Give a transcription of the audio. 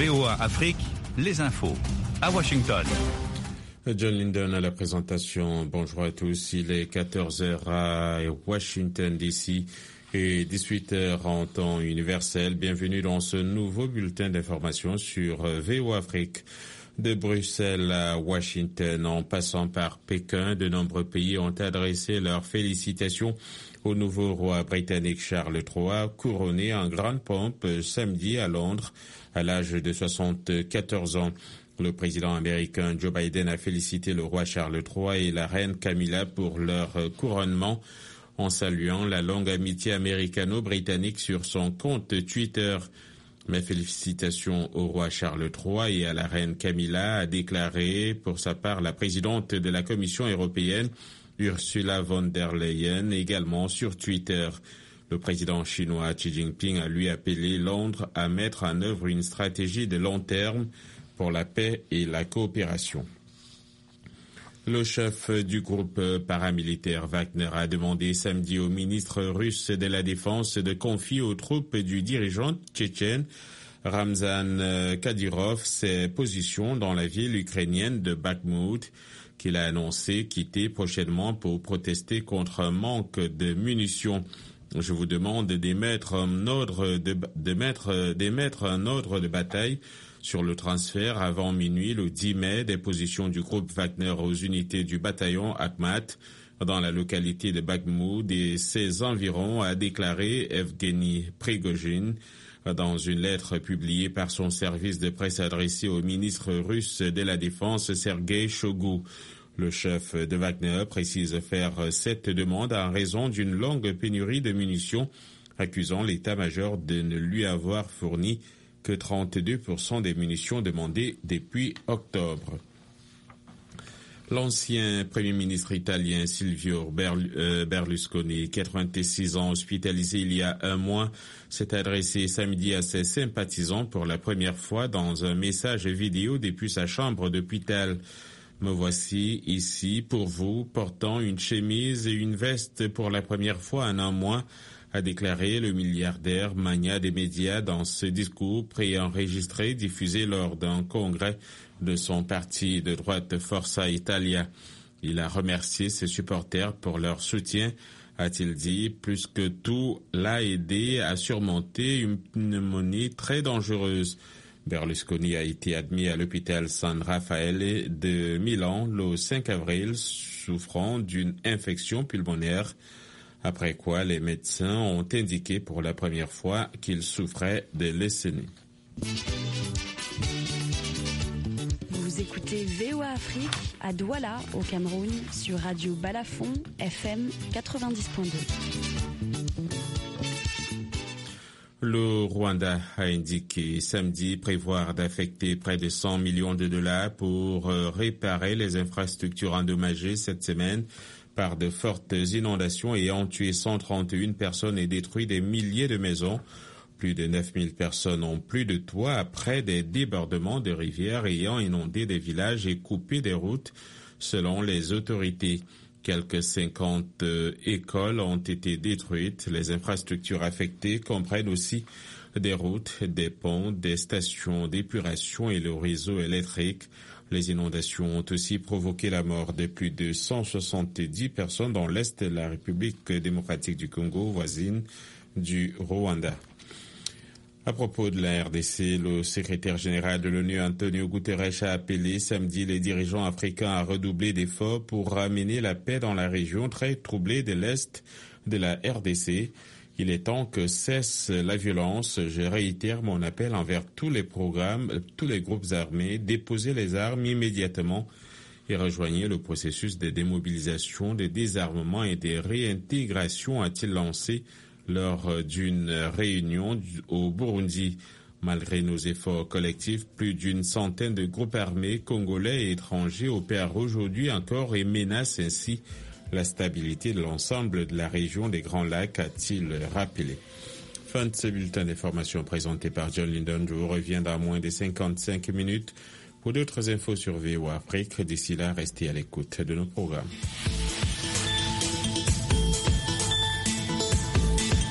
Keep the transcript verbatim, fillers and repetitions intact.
V O A Afrique, les infos. À Washington. John Linden à la présentation. Bonjour à tous. Il est quatorze heures à Washington D C et dix-huit heures en temps universel. Bienvenue dans ce nouveau bulletin d'information sur V O A Afrique. De Bruxelles à Washington, en passant par Pékin, de nombreux pays ont adressé leurs félicitations au nouveau roi britannique Charles trois, couronné en grande pompe samedi à Londres à l'âge de soixante-quatorze ans. Le président américain Joe Biden a félicité le roi Charles trois et la reine Camilla pour leur couronnement en saluant la longue amitié américano-britannique sur son compte Twitter. Mes félicitations au roi Charles trois et à la reine Camilla, a déclaré pour sa part la présidente de la Commission européenne, Ursula von der Leyen, également sur Twitter. Le président chinois Xi Jinping a lui appelé Londres à mettre en œuvre une stratégie de long terme pour la paix et la coopération. Le chef du groupe paramilitaire Wagner a demandé samedi au ministre russe de la Défense de confier aux troupes du dirigeant tchétchène Ramzan Kadyrov ses positions dans la ville ukrainienne de Bakhmout, qu'il a annoncé quitter prochainement pour protester contre un manque de munitions. Je vous demande d'émettre un ordre de, de mettre, d'émettre un ordre de bataille sur le transfert avant minuit le dix mai des positions du groupe Wagner aux unités du bataillon Akhmat dans la localité de Bakhmout et ses environs, a déclaré Evgeny Prigojine dans une lettre publiée par son service de presse adressée au ministre russe de la Défense Sergei Shoigu. Le chef de Wagner précise faire cette demande en raison d'une longue pénurie de munitions, accusant l'état-major de ne lui avoir fourni que trente-deux pour cent des munitions demandées depuis octobre. L'ancien Premier ministre italien Silvio Berlusconi, quatre-vingt-six ans, hospitalisé il y a un mois, s'est adressé samedi à ses sympathisants pour la première fois dans un message vidéo depuis sa chambre d'hôpital. Me voici ici pour vous, portant une chemise et une veste pour la première fois en un mois, a déclaré le milliardaire magnat des médias dans ce discours préenregistré diffusé lors d'un congrès de son parti de droite Forza Italia. Il a remercié ses supporters pour leur soutien, a-t-il dit, plus que tout l'a aidé à surmonter une pneumonie très dangereuse. Berlusconi a été admis à l'hôpital San Raffaele de Milan le cinq avril, souffrant d'une infection pulmonaire, après quoi les médecins ont indiqué pour la première fois qu'il souffrait de leucémie. Vous écoutez V O A Afrique à Douala, au Cameroun, sur Radio Balafon, F M quatre-vingt-dix point deux. Le Rwanda a indiqué samedi prévoir d'affecter près de cent millions de dollars pour réparer les infrastructures endommagées cette semaine par de fortes inondations ayant tué cent trente et une personnes et détruit des milliers de maisons. Plus de neuf mille personnes n'ont plus de toit après des débordements de rivières ayant inondé des villages et coupé des routes, selon les autorités. Quelques cinquante écoles ont été détruites. Les infrastructures affectées comprennent aussi des routes, des ponts, des stations d'épuration et le réseau électrique. Les inondations ont aussi provoqué la mort de plus de cent soixante-dix personnes dans l'est de la République démocratique du Congo, voisine du Rwanda. À propos de la R D C, le secrétaire général de l'ONU, Antonio Guterres, a appelé samedi les dirigeants africains à redoubler d'efforts pour ramener la paix dans la région très troublée de l'Est de la R D C. Il est temps que cesse la violence. Je réitère mon appel envers tous les programmes, tous les groupes armés, déposez les armes immédiatement et rejoignez le processus de démobilisation, de désarmement et de réintégration, a-t-il lancé lors d'une réunion au Burundi. Malgré nos efforts collectifs, plus d'une centaine de groupes armés congolais et étrangers opèrent aujourd'hui encore et menacent ainsi la stabilité de l'ensemble de la région des Grands Lacs, a-t-il rappelé. Fin de ce bulletin d'information présenté par John Linden. Je vous reviens dans moins de cinquante-cinq minutes pour d'autres infos sur V O A Afrique. D'ici là, restez à l'écoute de nos programmes.